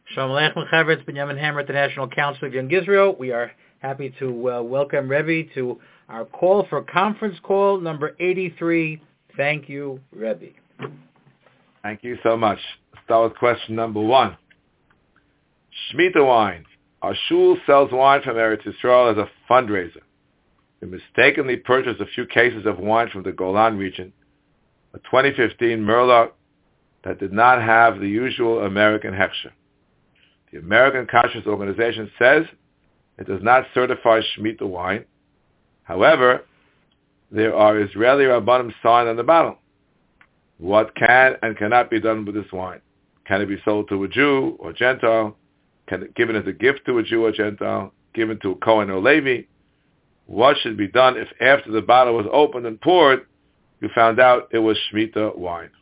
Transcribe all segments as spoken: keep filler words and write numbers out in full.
Shalom Aleichem, Chaver. It's Binyamin Hammer at the National Council of Young Israel. We are happy to uh, welcome Rebbe to our call for conference call number eighty-three. Thank you, Rebbe. Thank you so much. Let's start with question number one. Shemitah wine. Our shul sells wine from Eretz Yisrael as a fundraiser. We mistakenly purchased a few cases of wine from the Golan region, a twenty fifteen Merlot that did not have the usual American hechsher. The American Kashrus Organization says it does not certify Shemitah wine. However, there are Israeli Rabbanim signed on the bottle. What can and cannot be done with this wine? Can it be sold to a Jew or Gentile? Can it be given as a gift to a Jew or Gentile? Given to a Kohen or Levi? What should be done if after the bottle was opened and poured, you found out it was Shemitah wine?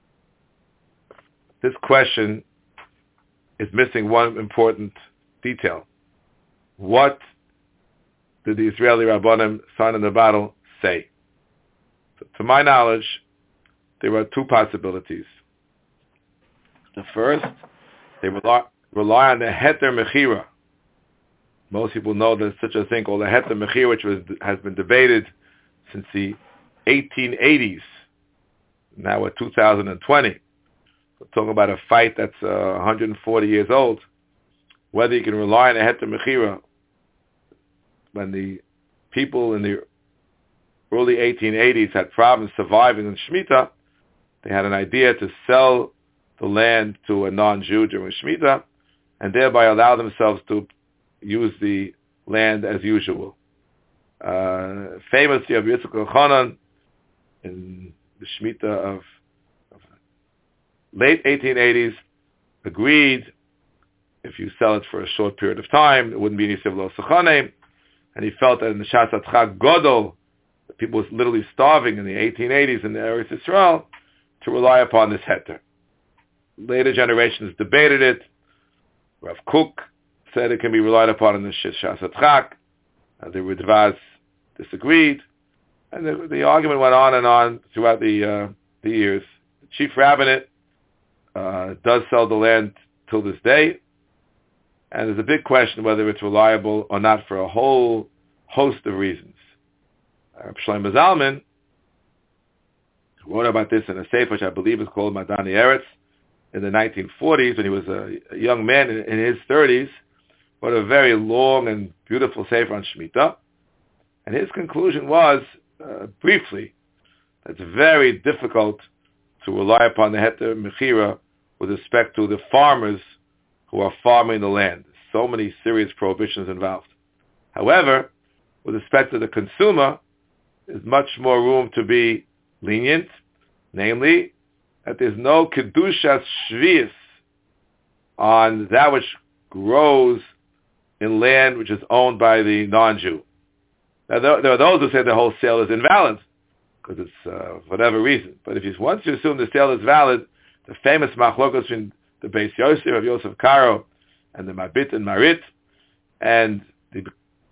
This question is missing one important detail. What did the Israeli Rabbanim sign on the bottle say? So, to my knowledge, there are two possibilities. The first, they rely, rely on the Heter Mechira. Most people know there's such a thing called the Heter Mechira, which was, has been debated since the eighteen eighties. Now we're two thousand twenty. We're talking about a fight that's uh, one hundred forty years old. Whether you can rely on a Heter Mechira. When the people in the early eighteen eighties had problems surviving in Shemitah, they had an idea to sell the land to a non-Jew during Shemitah and thereby allow themselves to use the land as usual. Uh, famously, Rabbi Yitzchak Elchanan in the Shemitah of, of late eighteen eighties agreed if you sell it for a short period of time, it wouldn't be any civil sachanim, and he felt that in the Shas Atchak Godol, people was literally starving in the eighteen eighties in the Eretz Yisrael, to rely upon this heter. Later generations debated it. Rav Kook said it can be relied upon in the Shas Atchak. Uh, the Ridvaz disagreed, and the, the argument went on and on throughout the uh, the years. The chief rabbinate uh, does sell the land till this day, and there's a big question whether it's reliable or not for a whole host of reasons. Uh, Shlomo Zalman wrote about this in a sefer which I believe is called Madani Eretz in the nineteen forties when he was a, a young man in, in his thirties. Wrote a very long and beautiful sefer on Shemitah. And his conclusion was, uh, briefly, that it's very difficult to rely upon the Heter Mechira with respect to the farmers who are farming the land. So many serious prohibitions involved. However, with respect to the consumer, there's much more room to be lenient, namely, that there's no Kedushas Shvius on that which grows in land which is owned by the non-Jew. Now, there are those who say the whole sale is invalid, because it's uh, for whatever reason. But if you once you assume the sale is valid, the famous machlokos between the Beis Yosef of Yosef Karo and the Mabit and Marit, and the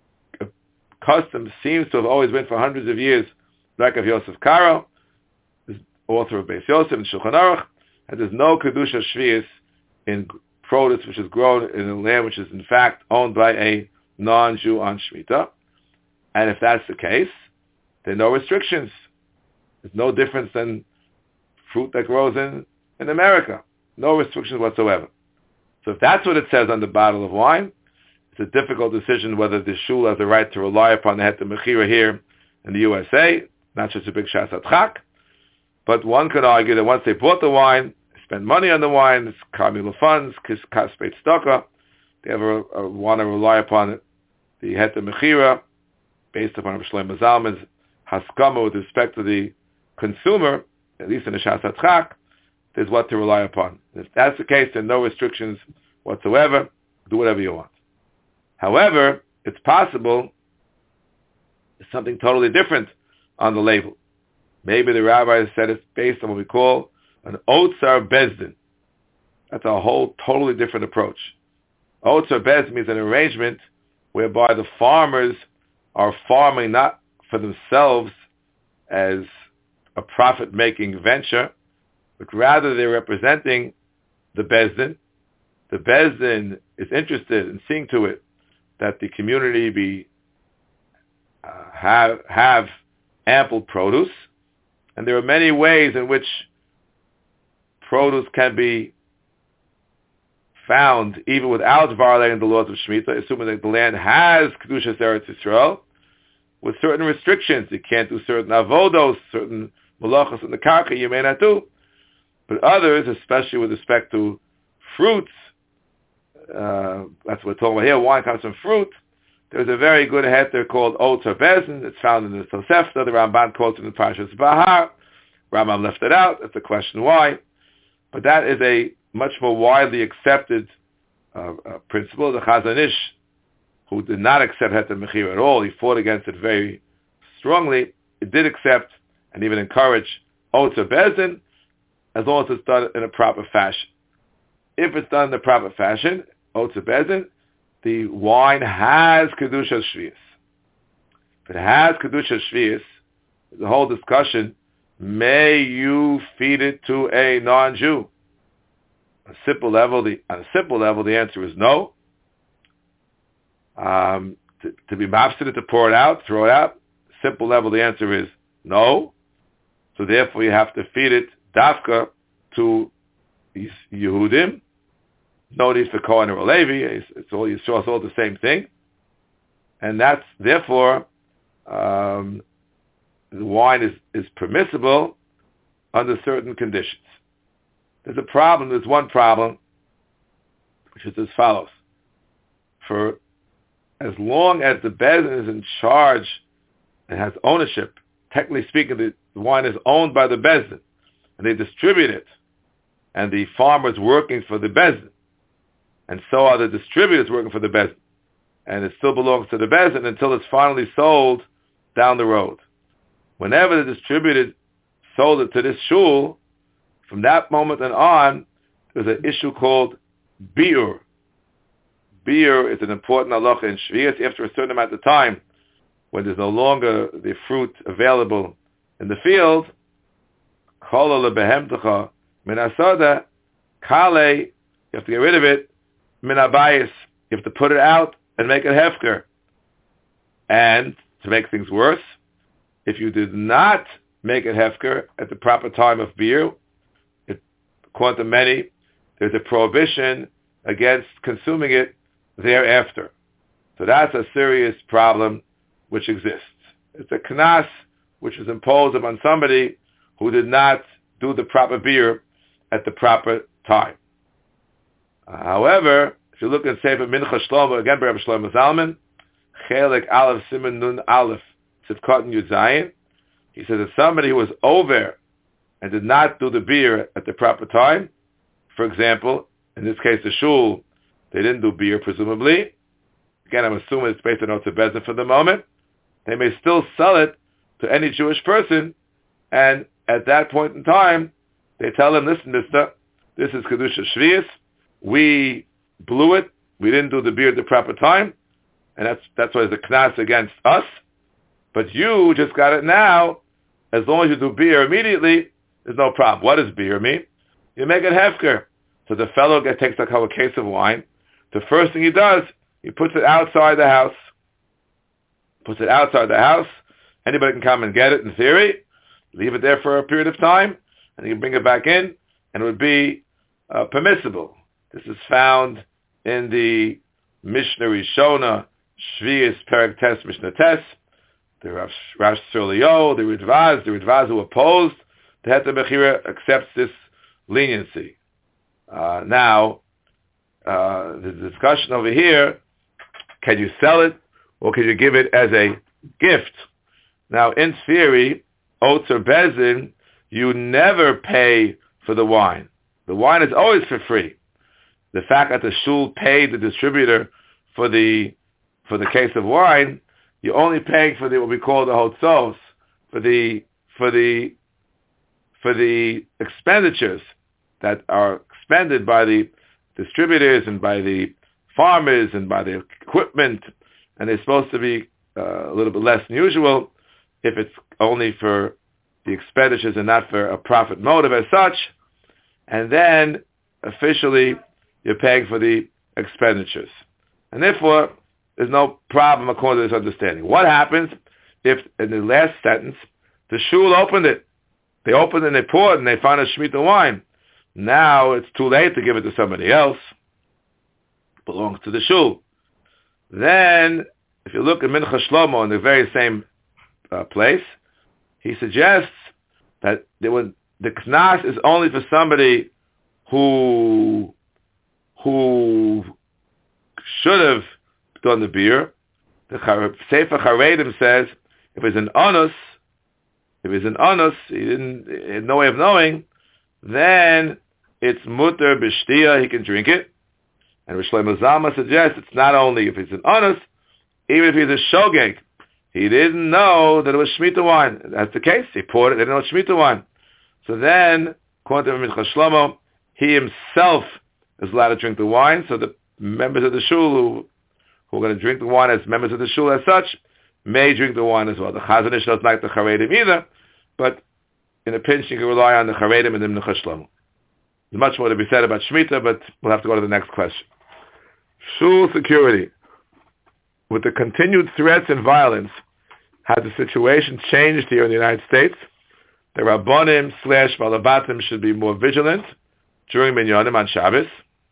custom seems to have always been for hundreds of years, like of Yosef Karo, the author of Beis Yosef and Shulchan Aruch, and there's no Kedusha Shvius in produce which is grown in a land which is in fact owned by a non-Jew on Shemitah. And if that's the case, there are no restrictions. There's no difference than fruit that grows in, in America. No restrictions whatsoever. So if that's what it says on the bottle of wine, it's a difficult decision whether the shul has the right to rely upon the Heter Mechira here in the U S A, not just a big Shas Atchak. But one could argue that once they bought the wine, they spend money on the wine, it's Kamila funds, Kaspeit Stoka, they ever uh, want to rely upon it, the Heter Mechira, based upon Shlomo Zalman's haskama with respect to the consumer, at least in the Shas Atchak, there's what to rely upon. If that's the case, there are no restrictions whatsoever. Do whatever you want. However, it's possible there's something totally different on the label. Maybe the rabbi said it's based on what we call an Otzar Bezdin. That's a whole totally different approach. Otzar Bezdin means an arrangement whereby the farmers are farming not for themselves as a profit-making venture, but rather they're representing the Bezdin, the Beis Din is interested in seeing to it that the community be uh, have have ample produce, and there are many ways in which produce can be found even without violating the laws of Shemitah, assuming that the land has Kedushas Eretz Yisrael, with certain restrictions. You can't do certain avodos, certain malachos in the karka, you may not do. But others, especially with respect to fruits, uh, that's what we're talking about here, wine comes from fruit. There's a very good heter called Oter Bezin. It's found in the Tosefta. The Ramban quotes it in Parshas Bahar. Rambam left it out. That's a question why. But that is a much more widely accepted uh, uh, principle. The Chazon Ish, who did not accept heter mechira at all, he fought against it very strongly. It did accept and even encourage Oter Bezin, as long as it's done in a proper fashion. If it's done in the proper fashion, Oter Bezin, the wine has Kedushas Shvius. If it has Kedushas Shvius, the whole discussion, may you feed it to a non-Jew? On a simple level, the, on a simple level, the answer is no. Um, to, to be mafsid, to pour it out, throw it out, simple level, the answer is no. So therefore you have to feed it dafka to Yehudim. No need for Kohen or Levi. It's, it's all it's all the same thing, and that's therefore um, the wine is, is permissible under certain conditions. There's a problem. There's one problem, which is as follows: for as long as the Beis Din is in charge and has ownership, technically speaking, the wine is owned by the Beis Din, and they distribute it, and the farmer is working for the Beis Din, and so are the distributors working for the Beis Din, and it still belongs to the Beis Din until it's finally sold down the road. Whenever the distributor sold it to this shul, from that moment and on, there's an issue called biur. Biur is an important halacha in Shvius. After a certain amount of time, when there's no longer the fruit available in the field, kol lebehemtecha min asada kale, you have to get rid of it. Min abayis, you have to put it out and make it hefker. And to make things worse, if you did not make it hefker at the proper time of biur, it, according to many, there's a prohibition against consuming it thereafter. So that's a serious problem which exists. It's a knas which is imposed upon somebody who did not do the proper biur at the proper time. Uh, however, if you look at Sefer Mincha Shlomo, again by Rabbi Shlomo Zalman, Chelik Aleph Siman Nun Aleph Tzidkot Yud Zayin, he says that somebody who was over and did not do the biur at the proper time, for example, in this case the shul, they didn't do biur presumably. Again, I'm assuming it's based on Oter Bezin for the moment. They may still sell it to any Jewish person, and at that point in time, they tell him, listen, mister, this is Kedushas Shvius. We blew it. We didn't do the biur at the proper time, and that's that's why there's a knas against us. But you just got it now. As long as you do biur immediately, there's no problem. What does biur mean? You make it hefker. So the fellow gets, takes like a case of wine. The first thing he does, he puts it outside the house. Puts it outside the house. Anybody can come and get it in theory. Leave it there for a period of time, and you can bring it back in, and it would be uh, permissible. This is found in the Mishnah Rishona, Shvius Perek Tes Mishnah Tes. The Rav Sholio, the Ridvaz, the Ridvaz who opposed the Heter Bechira accepts this leniency. Uh, now, uh, the discussion over here, can you sell it or can you give it as a gift? Now, in theory, Oter Bezin, you never pay for the wine. The wine is always for free. The fact that the shul paid the distributor for the for the case of wine, you're only paying for the what we call the hotzos, for the for the for the expenditures that are expended by the distributors and by the farmers and by the equipment, and they're supposed to be uh, a little bit less than usual if it's only for the expenditures and not for a profit motive as such. And then officially you're paying for the expenditures. And therefore, there's no problem according to this understanding. What happens if, in the last sentence, the shul opened it? They opened and they poured and they found a Shemitah wine. Now it's too late to give it to somebody else. It belongs to the shul. Then, if you look at Mincha Shlomo in the very same uh, place, he suggests that there would, the knas is only for somebody who who should have done the beer. The Sefer Charedim says if it's an onus, if it's an onus, he didn't, he had no way of knowing, then it's mutter b'shtia, he can drink it. And Rosh Shlomo Zalman suggests it's not only if it's an onus, even if he's a shogeg, he didn't know that it was Shemitah wine. That's the case. He poured it, they didn't know it's Shemitah wine. So then, according to Mincha Shlomo, he himself is allowed to drink the wine, so the members of the shul who, who are going to drink the wine as members of the shul as such, may drink the wine as well. The Chazon Ish doesn't like the Charedim either, but in a pinch you can rely on the Charedim and the Mincha Shlomo. There's much more to be said about Shemitah, but we'll have to go to the next question. Shul security. With the continued threats and violence, has the situation changed here in the United States? The Rabbonim slash Balabatim should be more vigilant during Minyanim on Shabbos,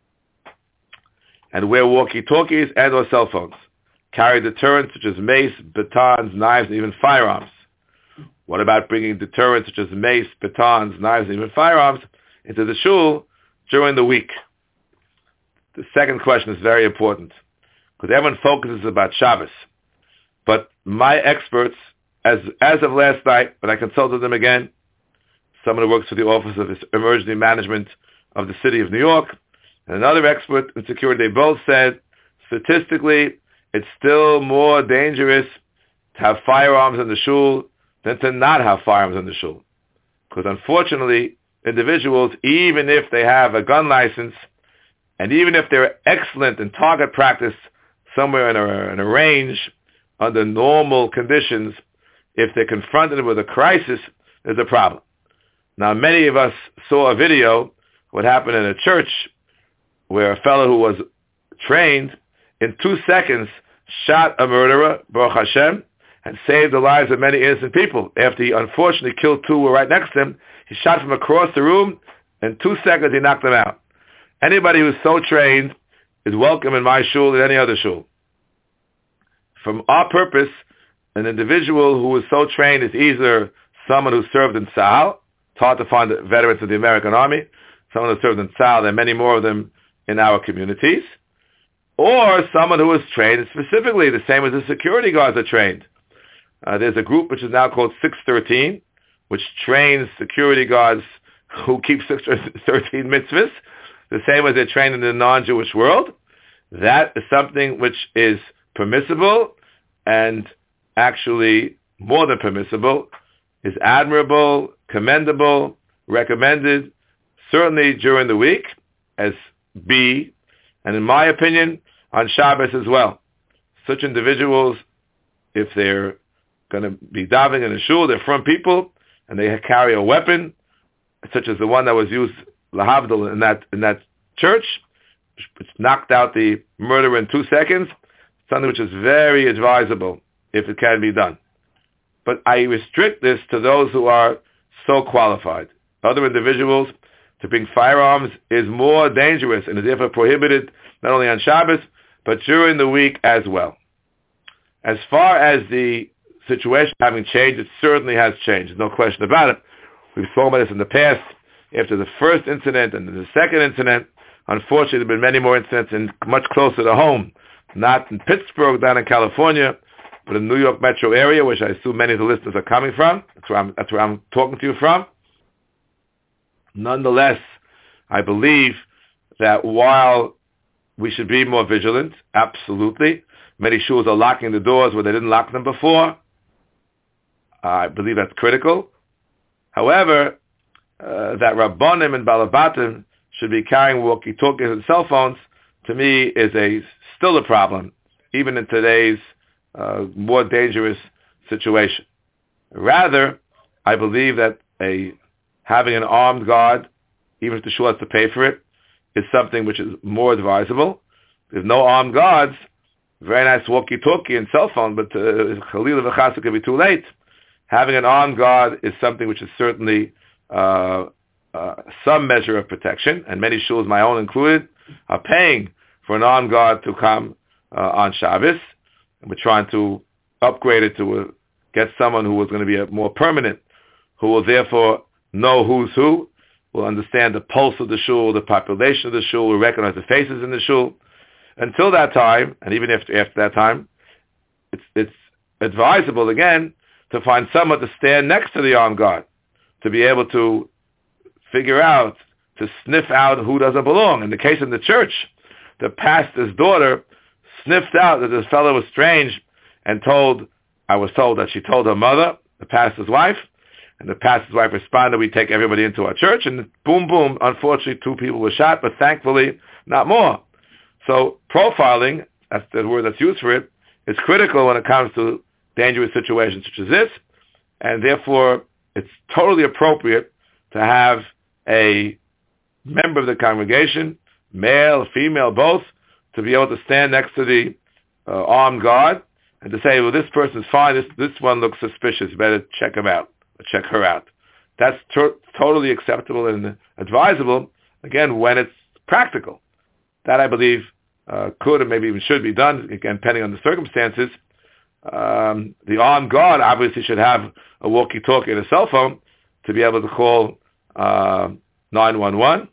and wear walkie-talkies and or cell phones. Carry deterrents such as mace, batons, knives, and even firearms. What about bringing deterrents such as mace, batons, knives, and even firearms into the shul during the week? The second question is very important, because everyone focuses about Shabbos. But my experts, as as of last night, when I consulted them again, someone who works for the Office of Emergency Management of the City of New York, and another expert in security, they both said, statistically, it's still more dangerous to have firearms in the shul than to not have firearms in the shul. Because unfortunately, individuals, even if they have a gun license, and even if they're excellent in target practice somewhere in a, in a range, under normal conditions, if they're confronted with a crisis, there's a problem. Now, many of us saw a video, what happened in a church, where a fellow who was trained, in two seconds, shot a murderer, Baruch Hashem, and saved the lives of many innocent people. After he unfortunately killed two who were right next to him, he shot from across the room, in two seconds he knocked them out. Anybody who's so trained is welcome in my shul and any other shul. From our purpose, an individual who is so trained is either someone who served in Tzahal. It's hard to find veterans of the American Army. Someone who served in Tzahal, there are many more of them in our communities. Or someone who is trained specifically, the same as the security guards are trained. Uh, there's a group which is now called six thirteen, which trains security guards who keep six thirteen mitzvahs, the same as they're trained in the non-Jewish world. That is something which is permissible and actually more than permissible, is admirable, commendable, recommended, certainly during the week as B, and in my opinion, on Shabbos as well. Such individuals, if they're going to be davening in a shul, they're from people, and they carry a weapon, such as the one that was used, lahavdil, in that in that church, which knocked out the murderer in two seconds, something which is very advisable if it can be done. But I restrict this to those who are so qualified. Other individuals, to bring firearms is more dangerous and is therefore prohibited not only on Shabbos, but during the week as well. As far as the situation having changed, it certainly has changed. There's no question about it. We've spoken about this in the past. After the first incident and the second incident, unfortunately, there have been many more incidents in much closer to home. Not in Pittsburgh, down in California, but in the New York metro area, which I assume many of the listeners are coming from. That's where I'm, that's where I'm talking to you from. Nonetheless, I believe that while we should be more vigilant, absolutely, many shuls are locking the doors where they didn't lock them before. I believe that's critical. However, uh, that Rabbonim and Balabatim should be carrying walkie-talkies and cell phones, to me, is a still a problem, even in today's uh, more dangerous situation. Rather, I believe that a having an armed guard, even if the shul has to pay for it, is something which is more advisable. There's no armed guards. Very nice walkie-talkie and cell phone, but Khalil uh, V'chasa could be too late. Having an armed guard is something which is certainly uh, uh, some measure of protection, and many shuls, my own included, are paying for an armed guard to come uh, on Shabbos. And we're trying to upgrade it to uh, get someone who is going to be a more permanent, who will therefore know who's who, will understand the pulse of the shul, the population of the shul, will recognize the faces in the shul. Until that time, and even after, after that time, it's, it's advisable, again, to find someone to stand next to the armed guard, to be able to figure out, to sniff out who doesn't belong. In the case of the church, the pastor's daughter sniffed out that this fellow was strange and told, I was told that she told her mother, the pastor's wife, and the pastor's wife responded, we take everybody into our church, and boom, boom, unfortunately two people were shot, but thankfully not more. So profiling, that's the word that's used for it, is critical when it comes to dangerous situations such as this, and therefore it's totally appropriate to have a member of the congregation, male, female, both, to be able to stand next to the uh, armed guard and to say, well, this person's fine, this this one looks suspicious, you better check him out, or check her out. That's to- totally acceptable and advisable, again, when it's practical. That, I believe, uh, could and maybe even should be done, again, depending on the circumstances. Um, the armed guard obviously should have a walkie-talkie and a cell phone to be able to call uh, nine one one.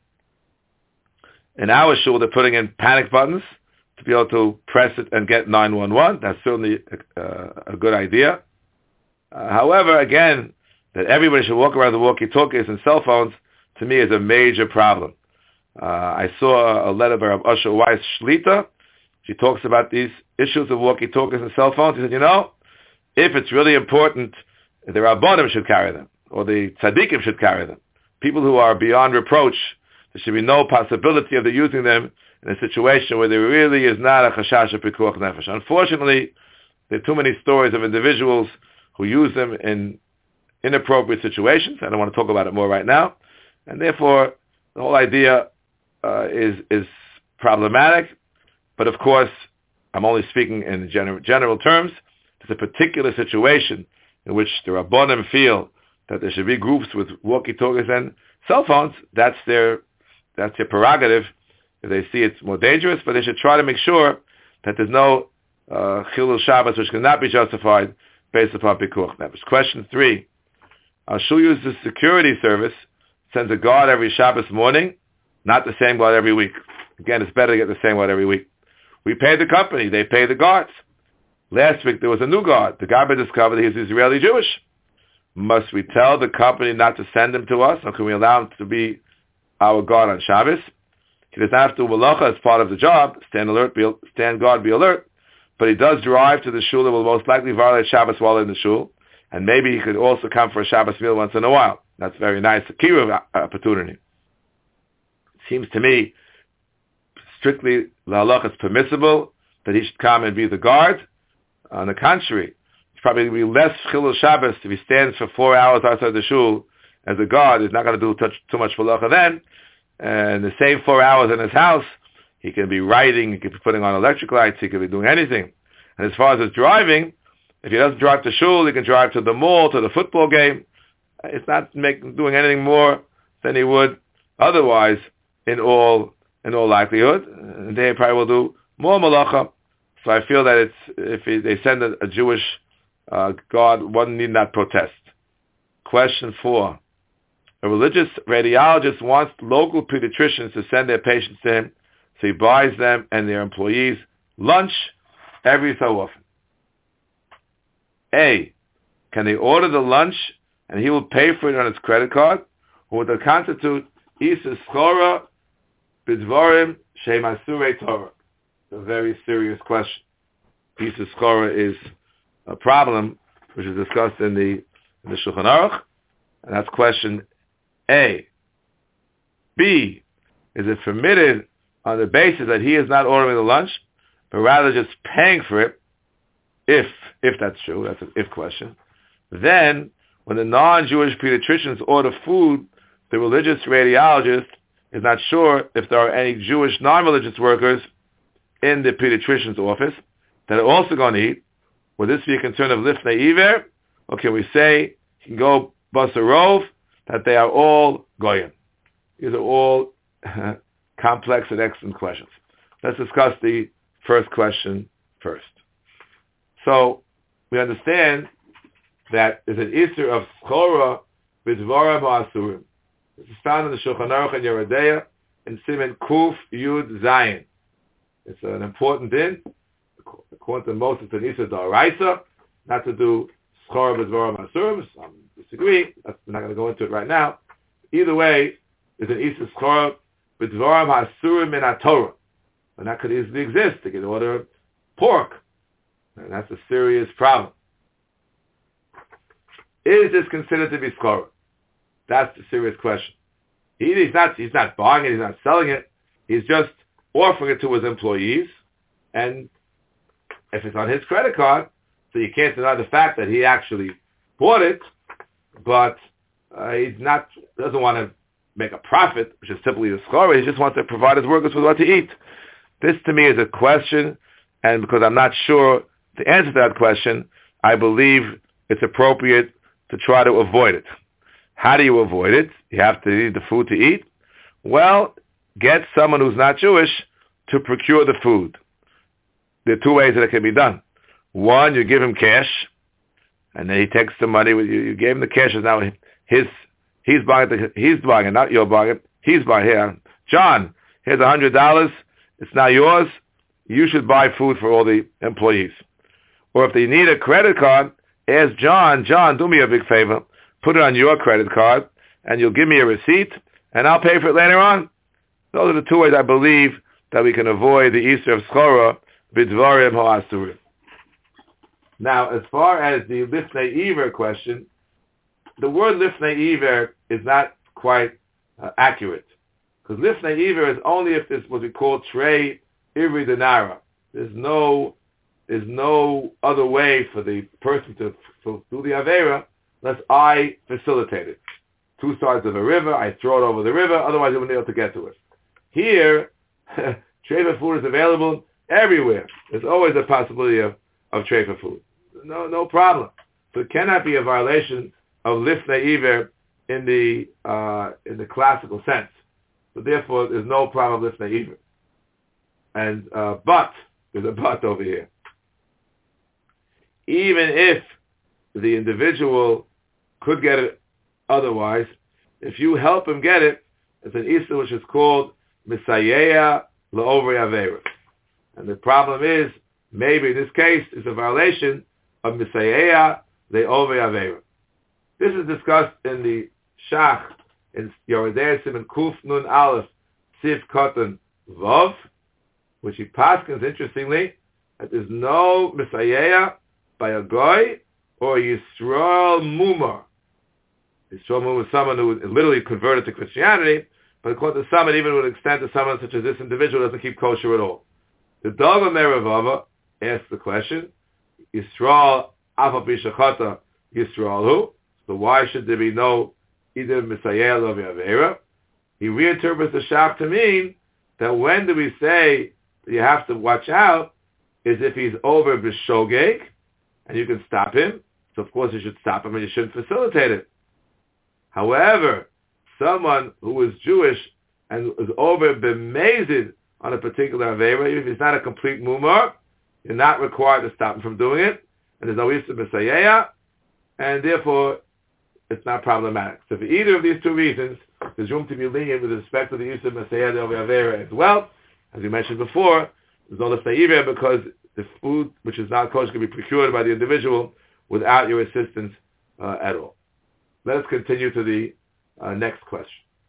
In our shul, they're putting in panic buttons to be able to press it and get nine one one. That's certainly uh, a good idea. Uh, however, again, that everybody should walk around with walkie-talkies and cell phones, to me, is a major problem. Uh, I saw a letter by Usher Weiss Shlita. She talks about these issues of walkie-talkies and cell phones. He said, you know, if it's really important, the Rabbanim should carry them, or the Tzaddikim should carry them. People who are beyond reproach, there should be no possibility of them using them in a situation where there really is not a chashash of pikuach nefesh. Unfortunately, there are too many stories of individuals who use them in inappropriate situations. I don't want to talk about it more right now. And therefore, the whole idea uh, is is problematic. But of course, I'm only speaking in general, general terms. There's a particular situation in which the Rabbanim feel that there should be groups with walkie-talkies and cell phones. That's their that's their prerogative. If they see it's more dangerous, but they should try to make sure that there's no uh, Chilul Shabbos which cannot be justified based upon Pikuach Nefesh. Question three. Our shul uses security service, sends a guard every Shabbos morning, not the same guard every week. Again, it's better to get the same guard every week. We pay the company, they pay the guards. Last week there was a new guard. The guard discovered he's Israeli Jewish. Must we tell the company not to send him to us, or can we allow him to be our guard on Shabbos? He does not have to do malacha as part of the job, stand alert, be, stand guard, be alert, but he does drive to the shul that will most likely violate Shabbos while in the shul, and maybe he could also come for a Shabbos meal once in a while. That's very nice, a kiruv opportunity. It seems to me, strictly the halacha is permissible that he should come and be the guard. On the contrary, it's probably going to be less chilul Shabbos if he stands for four hours outside the shul as a guard. He's not going to do touch, too much halacha then. And the same four hours in his house, he can be writing, he could be putting on electric lights, he could be doing anything. And as far as his driving, if he doesn't drive to shul, he can drive to the mall, to the football game. It's not make, doing anything more than he would otherwise in all in all likelihood. And they probably will do more malacha. So I feel that it's if he, they send a, a Jewish uh, guard, one need not protest. Question four. A religious radiologist wants local pediatricians to send their patients to him, so he buys them and their employees lunch every so often. A, can they order the lunch and he will pay for it on his credit card, or would it constitute isa schora b'dvarim she'masurei Torah? It's a very serious question. Isa schora is a problem which is discussed in the in the Shulchan Aruch, and that's question A. B, is it permitted on the basis that he is not ordering the lunch, but rather just paying for it, if if that's true, that's an if question, then when the non-Jewish pediatricians order food, the religious radiologist is not sure if there are any Jewish non-religious workers in the pediatrician's office that are also going to eat. Would this be a concern of Lifnei Iver? Or can we say, he can go Basarov, that they are all Goyim? These are all complex and excellent questions. Let's discuss the first question first. So, we understand that there's an Isser of Schora B'dvarim Ha'asurim. This is found in the Shulchan Aruch and Yeridea in Siman Kuf Yud Zayin. It's an important din. According to most, it's an Isser D'Oraisa, not to do Schora B'dvarim Ha'asurim. Some disagree. That's, we're not going to go into it right now. Either way, there's an Isser Schora B'dvarim Ha'asurim in HaTorah. And that could easily exist. They could order pork. And that's a serious problem. Is this considered to be schora? That's the serious question. He, he's not he's not buying it, he's not selling it. He's just offering it to his employees. And if it's on his credit card, so you can't deny the fact that he actually bought it, but uh, he's not doesn't want to make a profit, which is typically the schora. He just wants to provide his workers with what to eat. This to me is a question, and because I'm not sure the answer to that question, I believe it's appropriate to try to avoid it. How do you avoid it? You have to need the food to eat. Well, get someone who's not Jewish to procure the food. There are two ways that it can be done. One, you give him cash, and then he takes the money. You, you gave him the cash, and now his he's buying it. He's buying it, not your buying it. He's buying here. John, here's a hundred dollars. It's now yours. You should buy food for all the employees. Or if they need a credit card, ask John, John, do me a big favor. Put it on your credit card, and you'll give me a receipt, and I'll pay for it later on. Those are the two ways I believe that we can avoid the Easter of Schora, B'dvarim Ha'asurim. Now, as far as the Lifnei Iver question, the word Lifnei Iver is not quite uh, accurate. Because Lifnei Iver is only if there's what we call Trei Ivri Denara. There's no There's no other way for the person to, to do the Avera unless I facilitate it. Two sides of a river, I throw it over the river, otherwise I wouldn't be able to get to it. Here, treifa food is available everywhere. There's always a possibility of, of treifa food. No no problem. So it cannot be a violation of Lifnei Iver in the uh, in the classical sense. So therefore, there's no problem with Lifnei Iver. And uh, but, there's a but over here. Even if the individual could get it otherwise, if you help him get it, it's an Issa which is called Misayeya La'ovri Avera. And the problem is, maybe in this case, it's a violation of Misayeya La'ovri Avera. This is discussed in the Shach, in Yeridea Siman Kuf Nun Aleph, Sif Katan Vav, which he paskins, interestingly, that there's no Misayeya by a goy or Yisrael Mumar. Yisrael Mumar is someone who is literally converted to Christianity, but according to some, it even would extend to someone such as this individual who doesn't keep kosher at all. The Dava Meravava asks the question, Yisrael Afa Bishachata Yisrael who? So why should there be no either Misayel or Avera? He reinterprets the Shach to mean that when do we say you have to watch out is if he's over B'shogeg, and you can stop him. So of course you should stop him and you shouldn't facilitate it. However, someone who is Jewish and is over b'mezid on a particular Avera, if he's not a complete mumar, you're not required to stop him from doing it, and there's no Issa B'sayeya, and therefore it's not problematic. So for either of these two reasons, there's room to be lenient with respect to the Issa B'sayeya of Avera as well. As we mentioned before, there's no Lifnei Iver because the food which is not kosher can be procured by the individual without your assistance uh, at all. Let us continue to the uh, next question.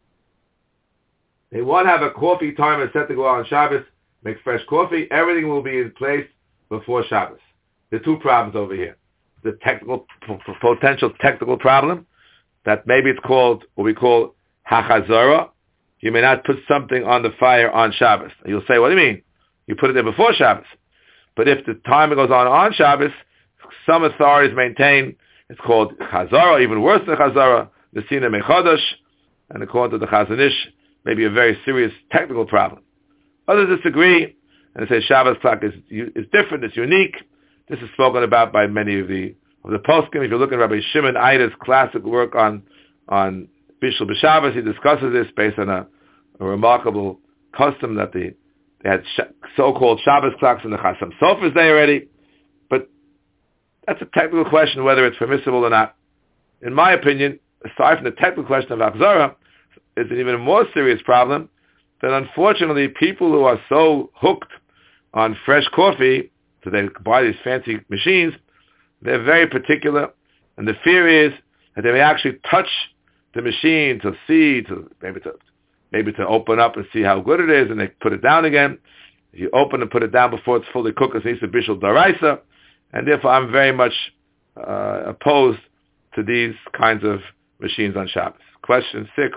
They want to have a coffee timer set to go out on Shabbos, make fresh coffee. Everything will be in place before Shabbos. There are two problems over here. The technical, p- potential technical problem, that maybe it's called what we call hachazara. You may not put something on the fire on Shabbos. You'll say, what do you mean? You put it there before Shabbos. But if the timer goes on on Shabbos, some authorities maintain it's called chazara, even worse than chazara, nesina mechodesh, and according to the Chazon Ish, maybe a very serious technical problem. Others disagree and say Shabbos clock is is different, it's unique. This is spoken about by many of the of the poskim. If you look at Rabbi Shimon Eida's classic work on on Bishul B'Shabbos, he discusses this based on a, a remarkable custom that the, they had sh- so-called Shabbos clocks in the Chasam Sofer's day already. But that's a technical question whether it's permissible or not. In my opinion, aside from the technical question of Achzara, is an even more serious problem that unfortunately people who are so hooked on fresh coffee, so they buy these fancy machines, they're very particular, and the fear is that they may actually touch the machine to see, to maybe to maybe to open up and see how good it is, and they put it down again. If you open and put it down before it's fully cooked, it's needs a bishul daraisa, and therefore I'm very much uh, opposed to these kinds of machines on Shabbos. Question six.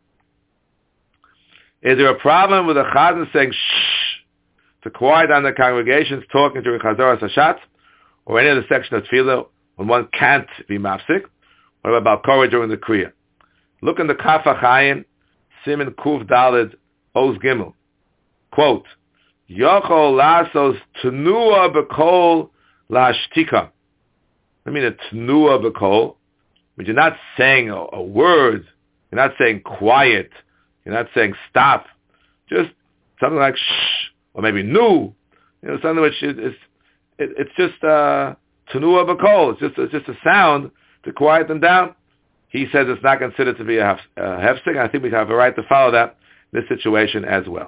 Is there a problem with a chazan saying shh to quiet down the congregations talking during Chazaras Hashat or any other section of Tefillah when one can't be mafsik? What about Korah during the Kriya? Look in the Kaf HaChaim, Siman Kuf Daled Oz Gimel. Quote, Yochol lasos tenua b'kol lashtika. I mean a tenua b'kol, but you're not saying a, a word. You're not saying quiet. You're not saying stop. Just something like shh, or maybe nu. You know, something which is, is it, it's just uh, tenua b'kol. It's just it's just a sound to quiet them down. He says it's not considered to be a hefsek. I think we have a right to follow that in this situation as well.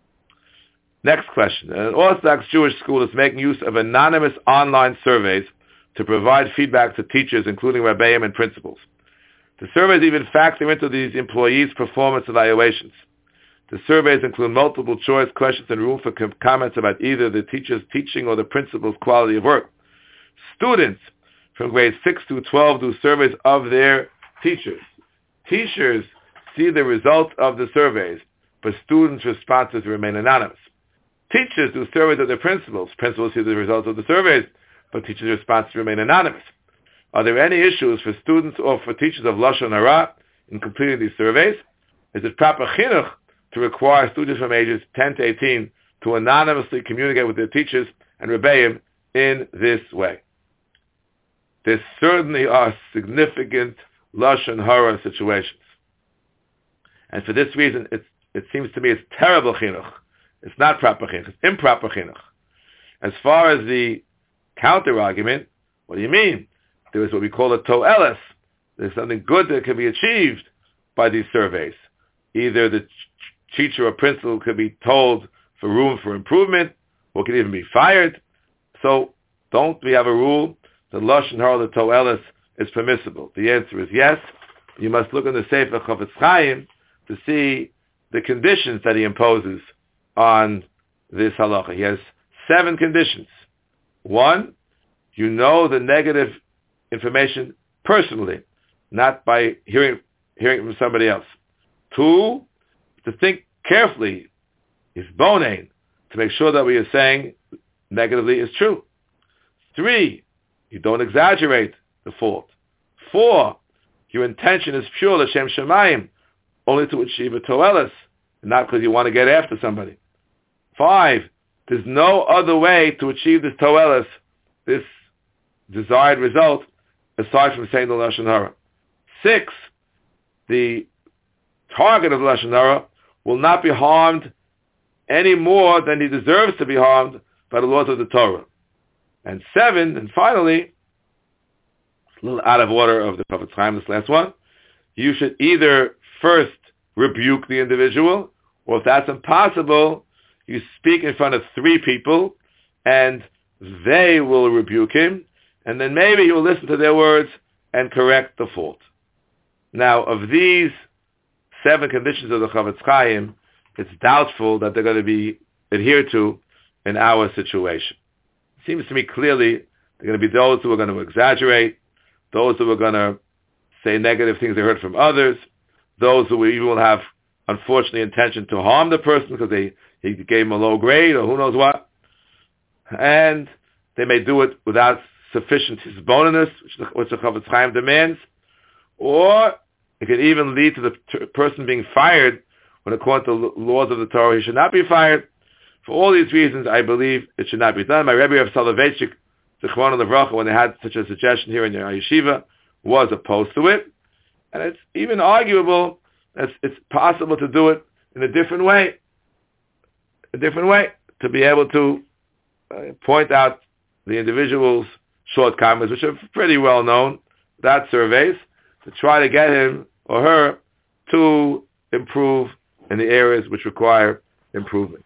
Next question. An Orthodox Jewish school is making use of anonymous online surveys to provide feedback to teachers, including rabbeim and principals. The surveys even factor into these employees' performance evaluations. The surveys include multiple choice questions and room for com- comments about either the teacher's teaching or the principal's quality of work. Students from grades six to twelve do surveys of their teachers. Teachers see the results of the surveys, but students' responses remain anonymous. Teachers do surveys of their principals. Principals see the results of the surveys, but teachers' responses remain anonymous. Are there any issues for students or for teachers of Lashon Hara in completing these surveys? Is it proper chinuch to require students from ages ten to eighteen to anonymously communicate with their teachers and rebbeim in this way? There certainly are significant Lashon Hara situations. And for this reason, it, it seems to me it's terrible chinuch. It's not proper chinuch. It's improper chinuch. As far as the counter-argument, what do you mean? There is what we call a to'eles. There's something good that can be achieved by these surveys. Either the ch- teacher or principal could be told for room for improvement, or could even be fired. So don't we have a rule that Lashon Hara, the to'eles, is permissible? The answer is yes. You must look in the Sefer Chofetz Chaim to see the conditions that he imposes on this halacha. He has seven conditions. One, you know the negative information personally, not by hearing hearing it from somebody else. Two, to think carefully, is bonain, to make sure that what you're saying negatively is true. Three, you don't exaggerate the fault. Four, your intention is pure, l'shem shamayim, only to achieve a to'eles, not because you want to get after somebody. Five, there's no other way to achieve this to'eles, this desired result, aside from saying the Lashon Hara. Six, the target of the Lashon Hara will not be harmed any more than he deserves to be harmed by the laws of the Torah. And seven, and finally, a little out of order of the Chofetz Chaim, this last one, you should either first rebuke the individual, or if that's impossible, you speak in front of three people, and they will rebuke him, and then maybe he will listen to their words and correct the fault. Now, of these seven conditions of the Chofetz Chaim, it's doubtful that they're going to be adhered to in our situation. It seems to me clearly they're going to be those who are going to exaggerate, those who are going to say negative things they heard from others, those who even will have, unfortunately, intention to harm the person because they he gave him a low grade or who knows what. And they may do it without sufficient hisbonenus, which the Chofetz Chaim demands, or it could even lead to the t- person being fired when according to laws of the Torah he should not be fired. For all these reasons, I believe it should not be done. My Rebbe of Soloveitchik, Zichron Levracha, when they had such a suggestion here in your yeshiva, was opposed to it. And it's even arguable that it's possible to do it in a different way. A different way, to be able to uh, point out the individual's shortcomings, which are pretty well known, that surveys, to try to get him or her to improve in the areas which require improvement.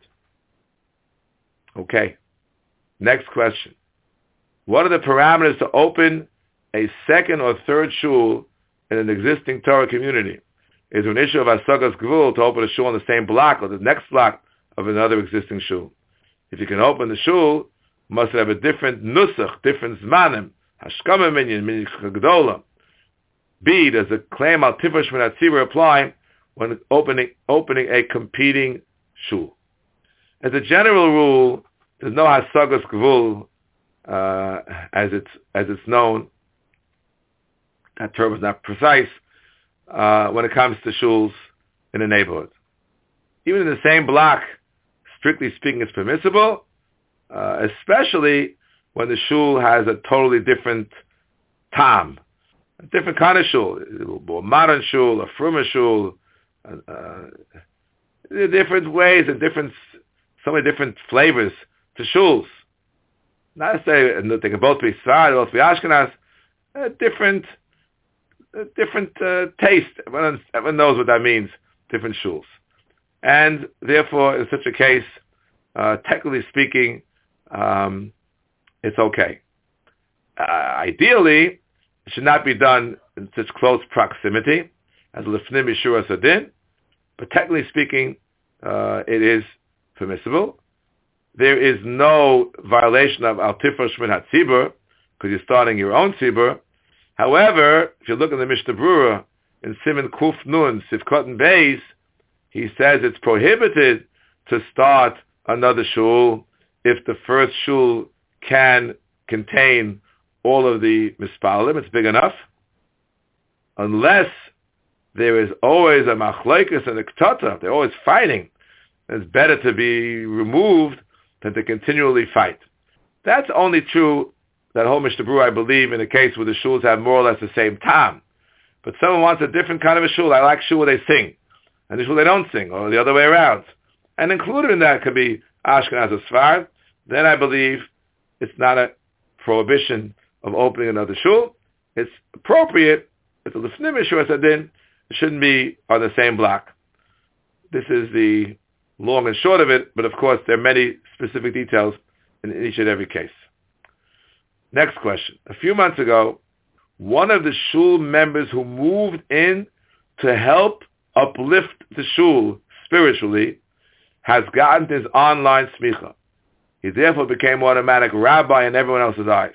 Okay. Next question. What are the parameters to open a second or third shul in an existing Torah community? Is there an issue of Asagas Gvul to open a shul on the same block or the next block of another existing shul? If you can open the shul, must have a different nusach, different zmanim, hashkama minyan, minyan chagdola. B, does the claim al tifash min hatzibur apply when opening opening a competing shul? As a general rule, there's no hasagas gvul uh, as it's as it's known. That term is not precise uh, when it comes to shuls in a neighborhood. Even in the same block, strictly speaking, it's permissible, uh, especially when the shul has a totally different tam, a different kind of shul, a modern shul, a fruma shul, uh, uh, different ways and different, so many different flavors to shuls. Not to say they can both be Sfard, both be Ashkenaz, a different, a different uh, taste. Everyone, everyone knows what that means, different shuls. And therefore, in such a case, uh, technically speaking, um, it's okay. Uh, ideally, it should not be done in such close proximity as Lefnim Yeshua Sadin, but technically speaking, uh, it is permissible. There is no violation of Al Tifar Shmin HaTzibur, because you're starting your own tzibur. However, if you look at the Mishnah Brura in Siman Kuf Nun, Sivkot and Beis, he says it's prohibited to start another shul if the first shul can contain all of the mispalim, it's big enough, unless there is always a machlokes and a ktata, they're always fighting. It's better to be removed than to continually fight. That's only true, that whole Mishnah Brura, I believe, in a case where the shuls have more or less the same tam. But someone wants a different kind of a shul. I like shul where they sing, and the shul they don't sing, or the other way around. And included in that could be Ashkenaz or Sfard. Then I believe it's not a prohibition of opening another shul. It's appropriate. It's a Lefnim Yeshua Sadin. It shouldn't be on the same block. This is the long and short of it, but of course there are many specific details in each and every case. Next question. A few months ago, one of the shul members who moved in to help uplift the shul spiritually has gotten his online smicha. He therefore became automatic rabbi in everyone else's eyes.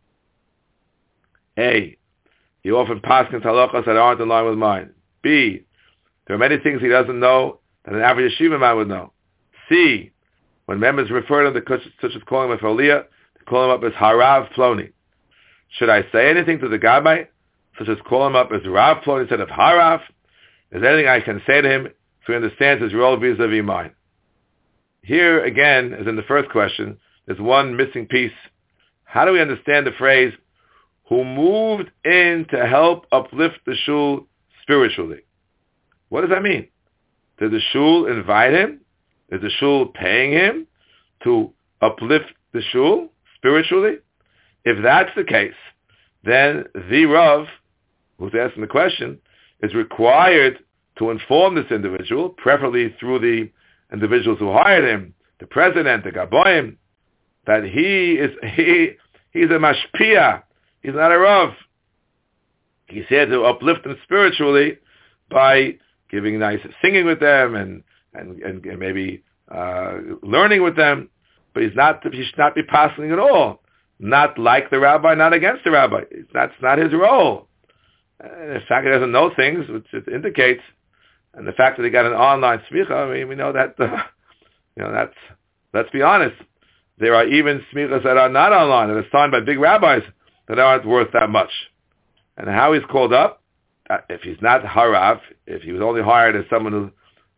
A, he often paskins halachas that aren't in line with mine. B, there are many things he doesn't know that an average yeshiva man would know. C, when members refer to the such as calling him a faliyah, they call him up as Harav Ploni. Should I say anything to the Gabbai, such as call him up as Rav Ploni instead of Harav? Is there anything I can say to him so he understands his role vis-a-vis mine? Here, again, as in the first question, there's one missing piece. How do we understand the phrase, who moved in to help uplift the shul spiritually? What does that mean? Did the shul invite him? Is the shul paying him to uplift the shul spiritually? If that's the case, then the Rav, who's asking the question, is required to inform this individual, preferably through the individuals who hired him, the president, the Gaboim, that he is he he's a mashpia. He's not a Rav. He's here to uplift them spiritually by giving nice singing with them and and, and, and maybe uh, learning with them. But he's not he should not be passing at all. Not like the rabbi, not against the rabbi. That's not his role. And the fact that he doesn't know things, which it indicates, and the fact that he got an online smicha, I mean, we know that, uh, you know, that's, let's be honest, there are even smichas that are not online, that are signed by big rabbis that aren't worth that much. And how he's called up, if he's not harav, if he was only hired as someone who,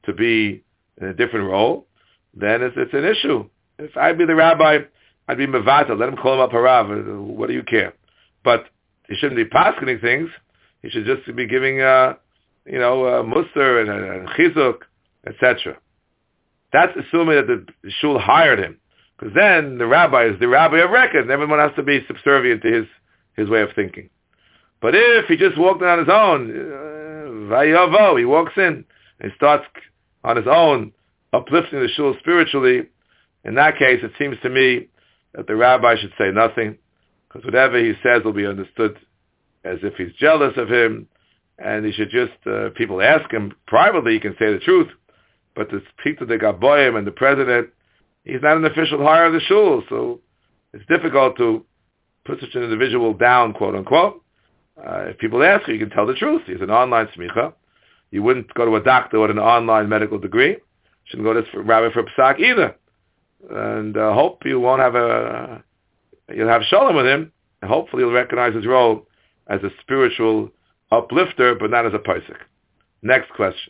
to be in a different role, then it's, it's an issue. If I'd be the rabbi, I'd be mevata. Let him call him up harav. What do you care? But he shouldn't be paskening things. He should just be giving, uh, you know, uh, muster and, and chizuk, et cetera. That's assuming that the shul hired him, because then the rabbi is the rabbi of record, and everyone has to be subservient to his his way of thinking. But if he just walked in on his own, vayavo, he walks in and starts on his own uplifting the shul spiritually, in that case, it seems to me that the rabbi should say nothing, because whatever he says will be understood as if he's jealous of him, and he should just, uh, people ask him privately, he can say the truth, but to speak to the Gaboyim and the president, he's not an official hire of the shul, so it's difficult to put such an individual down, quote unquote. Uh, if people ask you, you can tell the truth. He's an online smicha. You wouldn't go to a doctor with an online medical degree. You shouldn't go to this rabbi for psak either. And uh, hope you won't have a, you'll have shalom with him, and hopefully you'll recognize his role as a spiritual uplifter, but not as a posek. Next question.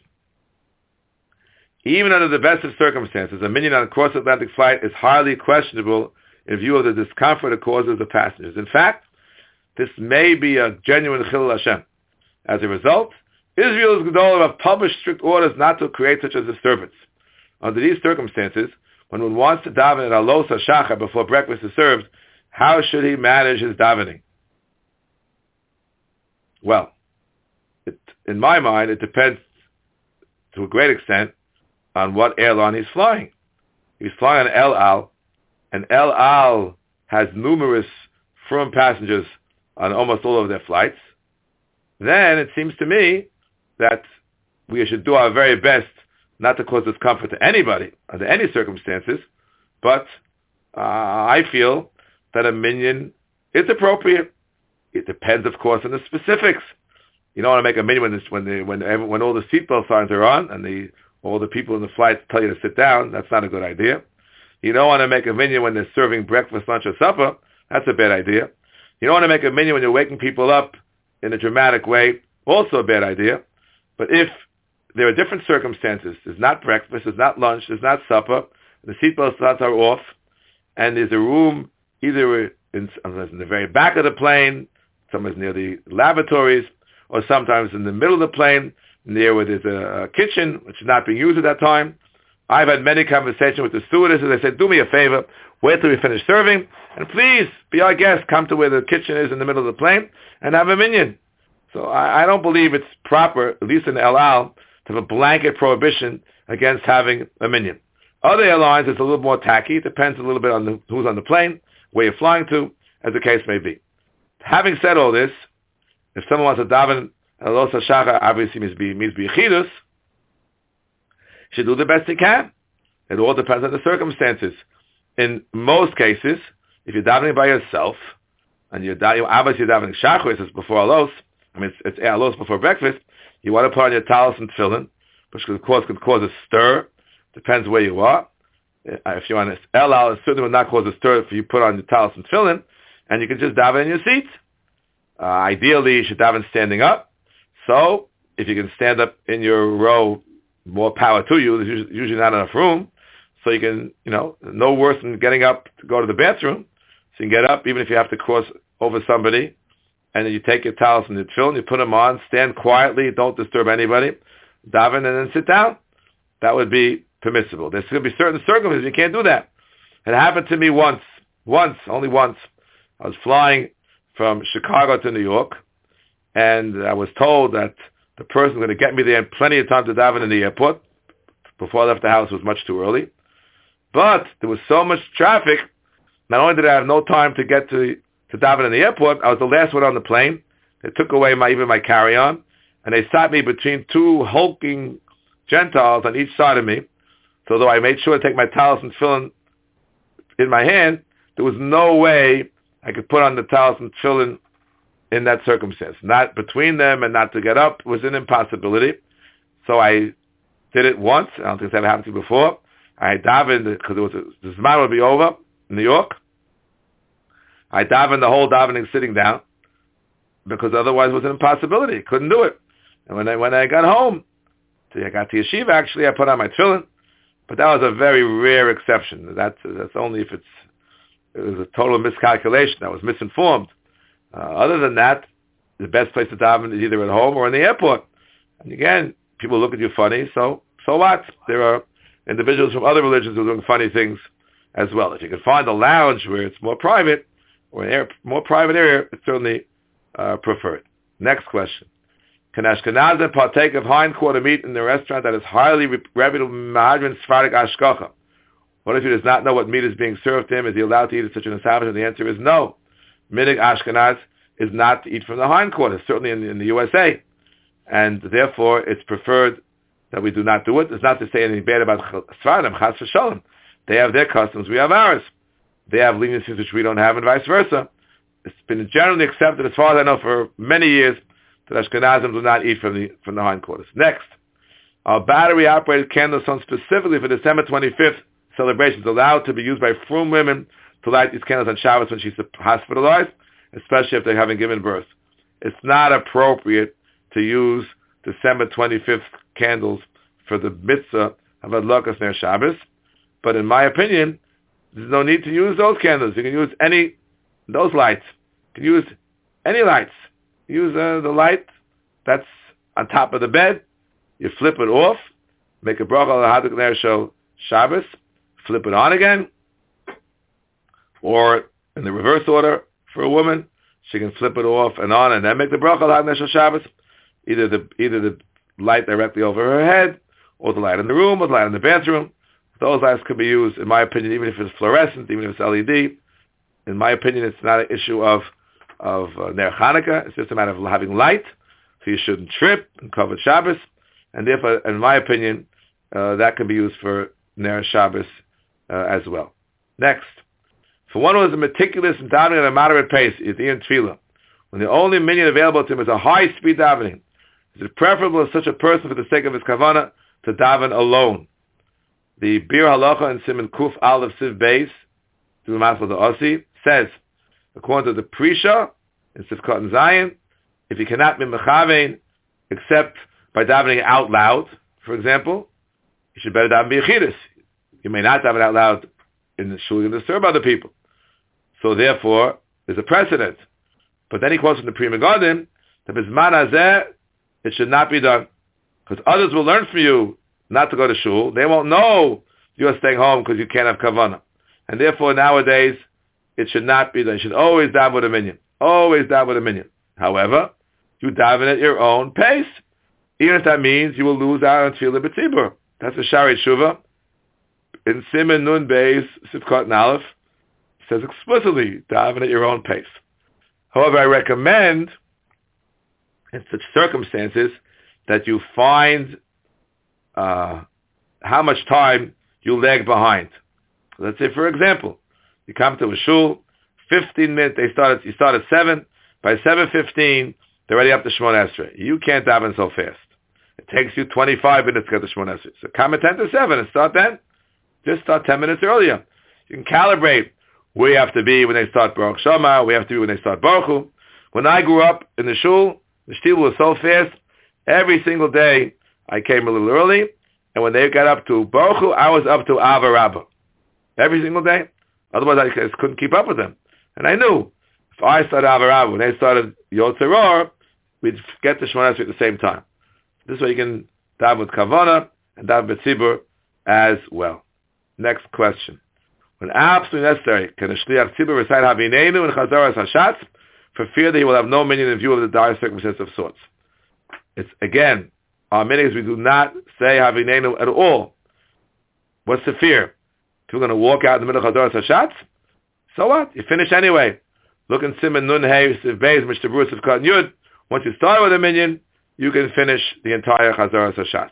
Even under the best of circumstances, a minion on a cross-Atlantic flight is highly questionable in view of the discomfort it causes the passengers. In fact, this may be a genuine chilul Hashem. As a result, Israel's Gedolah have published strict orders not to create such a disturbance. Under these circumstances, when one wants to daven at Alos HaShachar before breakfast is served, how should he manage his davening? Well, it, in my mind, it depends to a great extent on what airline he's flying. He's flying on El Al, and El Al has numerous firm passengers on almost all of their flights. Then it seems to me that we should do our very best not to cause discomfort to anybody under any circumstances, but uh, I feel that a minyan is appropriate. It depends, of course, on the specifics. You don't want to make a minyan when this, when the, when every, when all the seatbelt signs are on and the all the people in the flight tell you to sit down. That's not a good idea. You don't want to make a minyan when they're serving breakfast, lunch, or supper. That's a bad idea. You don't want to make a minyan when you're waking people up in a dramatic way. Also a bad idea. But if there are different circumstances, there's not breakfast, there's not lunch, there's not supper, the seatbelt signs are off, and there's a room either in, in the very back of the plane, sometimes near the lavatories, or sometimes in the middle of the plane, near where there's a, a kitchen, which is not being used at that time. I've had many conversations with the stewardesses. They said, do me a favor, wait till we finish serving, and please, be our guest, come to where the kitchen is in the middle of the plane, and have a minyan. So I, I don't believe it's proper, at least in El Al, to have a blanket prohibition against having a minyan. Other airlines, it's a little more tacky. It depends a little bit on the, who's on the plane, where you're flying to, as the case may be. Having said all this, if someone wants to daven Alos HaShachar, obviously means be means be chidus, should do the best he can. It all depends on the circumstances. In most cases, if you're davening by yourself, and you're davening, obviously you're davening Shachar, it's before Alos, I mean, it's, it's Alos before breakfast, you want to put on your talis and tefillin, which could cause, could cause a stir. Depends where you are. If you're on El Al, it certainly will not cause a stir if you put on your talis and tefillin, and you can just daven in your seat. Uh, ideally, you should daven standing up. So, if you can stand up in your row, more power to you. There's usually not enough room. So you can, you know, no worse than getting up to go to the bathroom. So you can get up, even if you have to cross over somebody, and then you take your towels and your tefillin, you put them on, stand quietly, don't disturb anybody, daven, and then sit down. That would be permissible. There's going to be certain circumstances you can't do that. It happened to me once, once, only once. I was flying from Chicago to New York, and I was told that the person going to get me there in plenty of time to daven in the airport. Before I left the house, it was much too early. But there was so much traffic, not only did I have no time to get to, to daven in the airport, I was the last one on the plane. They took away my even my carry-on, and they sat me between two hulking Gentiles on each side of me. So though I made sure to take my talis and tefillin in my hand, there was no way I could put on the talis and tefillin in that circumstance. Not between them and not to get up was an impossibility. So I did it once. I don't think it's ever happened to me before. I davened, because it was a, the Zman would be over in New York. I davened the whole davening sitting down, because otherwise it was an impossibility. Couldn't do it. And when I when I got home, So I got to yeshiva, actually, I put on my tefillin. But that was a very rare exception. That's, that's only if it's, it was a total miscalculation. I was misinformed. Uh, other than that, the best place to daven is either at home or in the airport. And again, people look at you funny, so so what? There are individuals from other religions who are doing funny things as well. If you can find a lounge where it's more private, or an air, more private area, it's certainly uh, preferred. Next question. Can Ashkenazim partake of hindquarter meat in the restaurant that is highly reputable Mahadran Sephardic Ashkacha? What if he does not know what meat is being served to him? Is he allowed to eat at such an establishment? The answer is no. Minig Ashkenaz is not to eat from the hindquarters, certainly in, in the U S A. And therefore, it's preferred that we do not do it. It's not to say anything bad about Sephardim, Chas v'Shalom. They have their customs, we have ours. They have leniencies which we don't have, and vice versa. It's been generally accepted, as far as I know, for many years, that Ashkenazim do not eat from the from the hindquarters. Next, our battery-operated candles on specifically for December twenty-fifth celebrations allowed to be used by frum women to light these candles on Shabbos when she's hospitalized, especially if they haven't given birth. It's not appropriate to use December twenty-fifth candles for the mitzvah of Adlakas Ner Shabbos, but in my opinion, there's no need to use those candles. You can use any, those lights. You can use any lights. Use uh, the light that's on top of the bed. You flip it off, make a bracha al Hadlik Ner Shel Shabbos, flip it on again, or in the reverse order for a woman, she can flip it off and on and then make the bracha al Hadlik Ner Shel Shabbos. Either the either the light directly over her head, or the light in the room, or the light in the bathroom. Those lights can be used, in my opinion, even if it's fluorescent, even if it's L E D. In my opinion, it's not an issue of of uh, Ner Chanukah. It's just a matter of having light, so you shouldn't trip and cover Shabbos. And therefore, in my opinion, uh, that can be used for Ner Shabbos uh, as well. Next, for one who is meticulous in davening at a moderate pace, is in Tefillah, when the only minyan available to him is a high-speed davening, is it preferable as such a person, for the sake of his kavanah, to daven alone? The Bir Halacha in Siman Kuf Aleph Siv Beis, through Masal the Ossi, says, according to the Prisha in Sivkot and Zion, if you cannot be mechavein except by davening out loud, for example, you should better daven b'yechidus. You may not daven out loud in the shul and disturb other people. So therefore, there's a precedent. But then he quotes from the Pri Megadim that bizman hazeh it should not be done, because others will learn from you not to go to shul. They won't know you're staying home because you can't have kavanah, and therefore nowadays it should not be done. You should always daven with a minyan. Always daven with a minyan. However, you daven at your own pace, even if that means you will lose out on tefillah b'tzibur. That's a Shari Tshuva. In Siman Nun Beis Sivkot and Aleph, it says explicitly, daven at your own pace. However, I recommend, in such circumstances, that you find uh, how much time you lag behind. Let's say, for example, you come to a shul, fifteen minutes, they start at, you start at seven, by seven fifteen, they're already up to Shemona Esrei. You can't daven so fast. It takes you twenty-five minutes to get to Shemona Esrei. So come at ten to seven and start then. Just start ten minutes earlier. You can calibrate where you have to be when they start Baruch Shema, where you have to be when they start Baruch Hu. When I grew up in the shul, the shtil was so fast, every single day I came a little early, and when they got up to Baruch Hu, I was up to Ava Rabbah. Every single day. Otherwise, I just couldn't keep up with them. And I knew, if I started Ava Rabbah, when they started Yod Teror, we'd get to Shemona Esrei at the same time. This way you can daven with Kavanah and daven b'tzibur as well. Next question. When absolutely necessary, can a Shliach Tzibur recite Havineinu and Chazaras Hashatz for fear that he will have no minyan in view of the dire circumstances of sorts? It's, again, our minhag is we do not say Havineinu at all. What's the fear? If you're going to walk out in the middle of Chazaras Hashatz, so what? You finish anyway. Look in Siman Nun Hey, Siv Beis, Mishnah Berurah, Sivkot and Yud. Once you start with a minyan, you can finish the entire Chazaras Hashatz.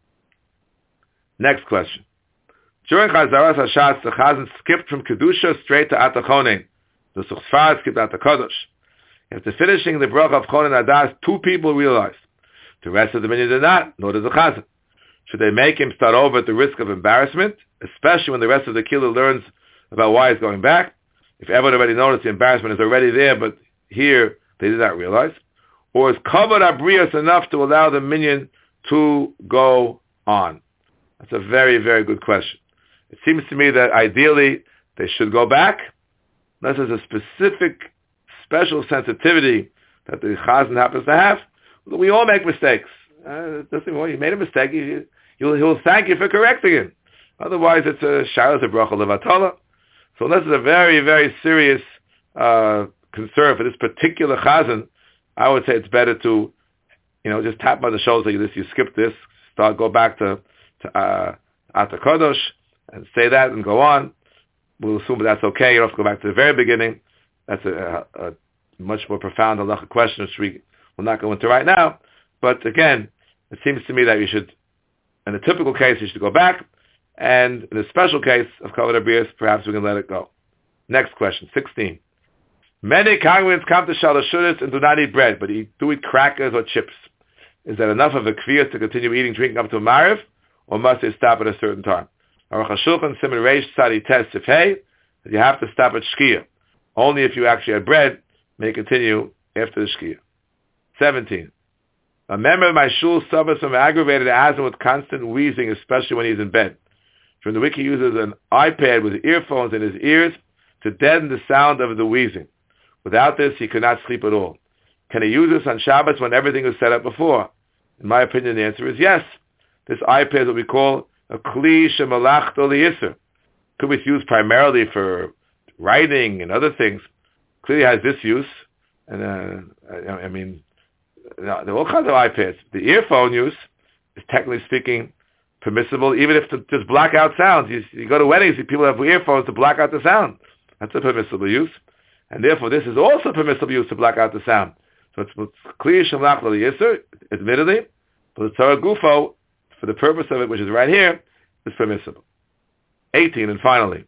Next question. During Chazaras Hashatz, the Chazan skipped from Kedusha straight to Atachonin. The Suchsfar skipped Atakodosh. After finishing the bracha of Chonin Adas, two people realized. The rest of the minyan did not, nor does the Chazan. Should they make him start over at the risk of embarrassment, especially when the rest of the killer learns about why he's going back? If everyone already noticed the embarrassment is already there, but here they did not realize. Or is covered abrius enough to allow the minyan to go on? That's a very, very good question. It seems to me that ideally they should go back, unless there's a specific, special sensitivity that the chazan happens to have. We all make mistakes. Uh, doesn't well, you made a mistake. You, he'll, he'll thank you for correcting it. Otherwise, it's a shalos of bracha levatala. So unless it's a very, very serious uh, concern for this particular chazan, I would say it's better to, you know, just tap on the shoulders like this. You skip this, start, go back to to uh, Ata Kodosh and say that and go on. We'll assume that that's okay. You don't have to go back to the very beginning. That's a, a, a much more profound halachic question, which we will not go into right now. But again, it seems to me that you should, in a typical case, you should go back. And in a special case of Kavod Abrius, perhaps we can let it go. Next question, sixteen. Many congregants come to Shalashudas and do not eat bread, but eat, do eat crackers or chips. Is that enough of a kviyah to continue eating, drinking up to a Mariv, or must they stop at a certain time? Aruch HaShulchan Siman Reish Tzadi Tes Sifhei, that you have to stop at Shkia. Only if you actually had bread may continue after the Shkia. seventeen. A member of my shul suffers from aggravated asthma with constant wheezing, especially when he's in bed. From the wiki uses an iPad with earphones in his ears to deaden the sound of the wheezing. Without this, he could not sleep at all. Can he use this on Shabbos when everything is set up before? In my opinion, the answer is yes. This iPad is what we call a kli shemalach d'liyisr. Could be used primarily for writing and other things. Clearly has this use. And uh, I, I mean, there are all kinds of iPads. The earphone use is technically speaking permissible, even if to just block out sounds. You, you go to weddings, people have earphones to block out the sound. That's a permissible use. And therefore, this is also permissible use to block out the sound. So it's clear shamlach l'yisr, admittedly, but the Torah Gufo, for the purpose of it, which is right here, is permissible. eighteen, and finally,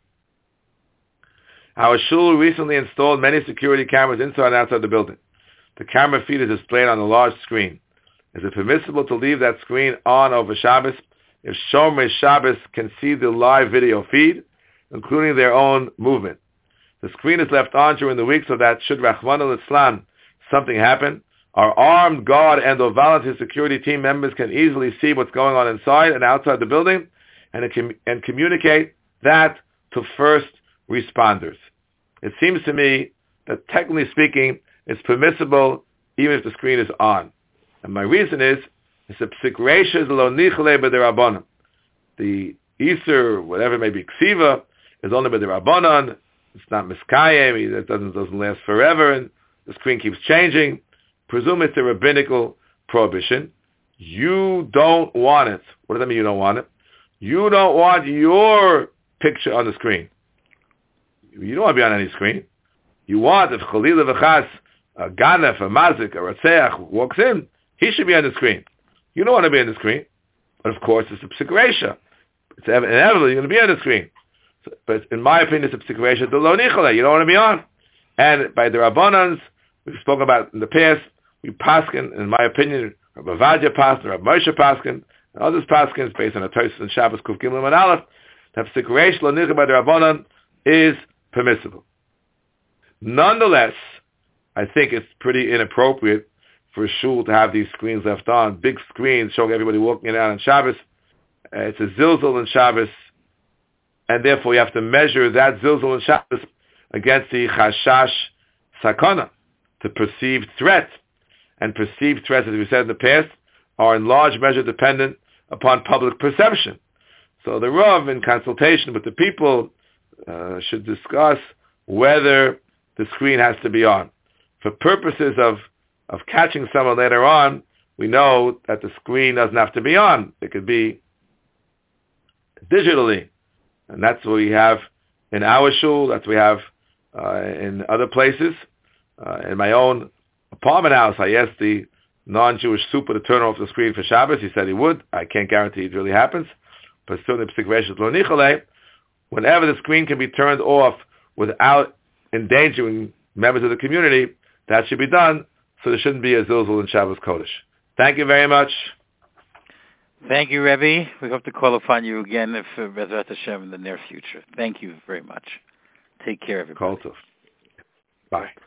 our shul recently installed many security cameras inside and outside the building. The camera feed is displayed on a large screen. Is it permissible to leave that screen on over Shabbos if Shomer Shabbos can see the live video feed, including their own movement? The screen is left on during the week so that should Rachmana litzlan something happen, our armed guard and or volunteer security team members can easily see what's going on inside and outside the building and, it can, and communicate that to first responders. It seems to me that technically speaking, it's permissible even if the screen is on. And my reason is, it's a psik reisha lo nichle b'derabbanan. The Easter, whatever it may be, ksiva, is only b'derabbanan. It's not miskayim. It doesn't doesn't last forever, and the screen keeps changing. Presume it's a rabbinical prohibition. You don't want it. What does that mean? You don't want it. You don't want your picture on the screen. You don't want to be on any screen. You want if Chalila v'chas a ganef, a mazik, a ratzeach walks in, he should be on the screen. You don't want to be on the screen, but of course it's a psik reisha. It's inevitably you're going to be on the screen. So, but in my opinion, it's a psik reisha de lo nichale. You don't want to be on. And by the Rabbanans, we've spoken about in the past, we paskin, in my opinion, Rabbi Vadia paskin, Rabbi Moshe paskin, and others paskin, based on a Tosfos and Shabbos Kuf Gimel and Aleph, that psik reisha lo nichale by the Rabbanan is permissible. Nonetheless, I think it's pretty inappropriate for a shul to have these screens left on, big screens showing everybody walking in and out on Shabbos. Uh, it's a zilzal in Shabbos, and therefore you have to measure that zilzal in Shabbos against the chashash sakana, the perceived threat. And perceived threats, as we said in the past, are in large measure dependent upon public perception. So the Rav, in consultation with the people, uh, should discuss whether the screen has to be on. For purposes of of catching someone later on, we know that the screen doesn't have to be on. It could be digitally. And that's what we have in our shul, that's what we have uh, in other places. Uh, in my own apartment house, I asked the non-Jewish super to turn off the screen for Shabbos. He said he would. I can't guarantee it really happens. But certainly, whenever the screen can be turned off without endangering members of the community, that should be done. So there shouldn't be a zilzul in Shabbos Kodesh. Thank you very much. Thank you, Rebbe. We hope to call upon you again if uh, Bezrat Hashem in the near future. Thank you very much. Take care, everybody. Bye.